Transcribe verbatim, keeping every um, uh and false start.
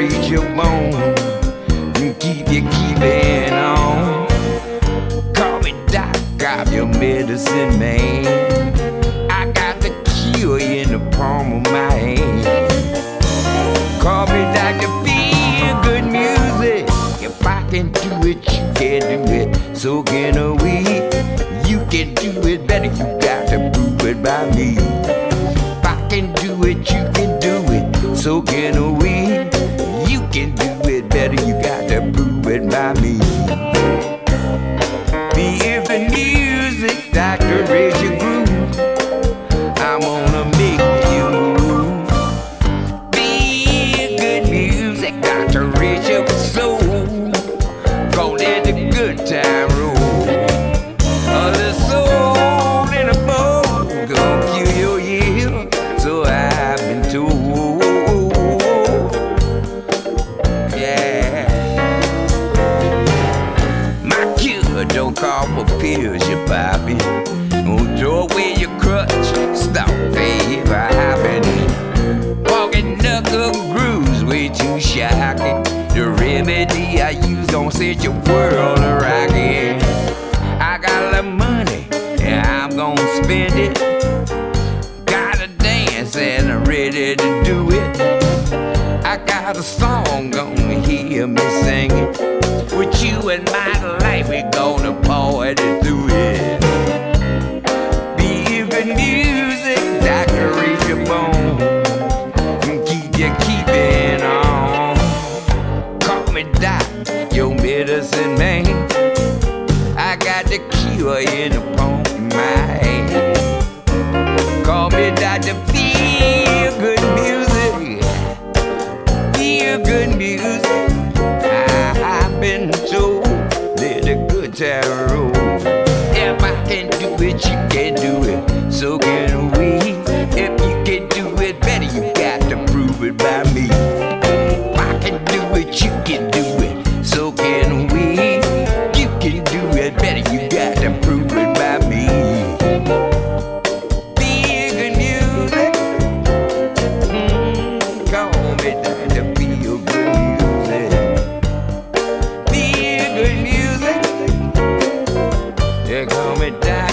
reach your bone and keep you keeping on. Call me doc, I'm your medicine man. I got the cure in the palm of my hand. Call me Doctor Feel Good Music. If I can do it, you can do it. So can we. You can do it better. You got to prove it by me. If I can do it, you can do it. So can we. You can do it better. You got to prove it by me. Feel the music, Doctor Raise your groove. I'm gonna make you move. Feel good music, Doctor Raise your soul. Call it the good time roll. Oh, the soul in a bowl gonna kill your yield. So I've been told. Yeah. My cure don't call for pills, you poppy. Don't throw away your crutch. Stop, babe, I happen. Walking knuckle grooves way too shocking. The remedy I use don't set your world a rockin'. I got a lot of money, and I'm gonna spend it. Gotta dance and I'm ready to do it. I got a song, gonna hear me sing it. With you in my life, we gonna party through it. Feel good music, Doctor Raise your bone, and keep you keeping on. Call me Doc, your medicine man. I got the cure in the palm of my hand. Call me Doctor Feel Good Music. Feel good music. I, I've been told let the good time roll. If I can do it, you can do it. So can we. If you can do it better, you got to prove it by me. If I can do it, you can do it. So can we. You can do it better, you got to prove it by me. Feel good music. Mm, call me Doctor Feel Good Music. Feel good music. Yeah, call me Doctor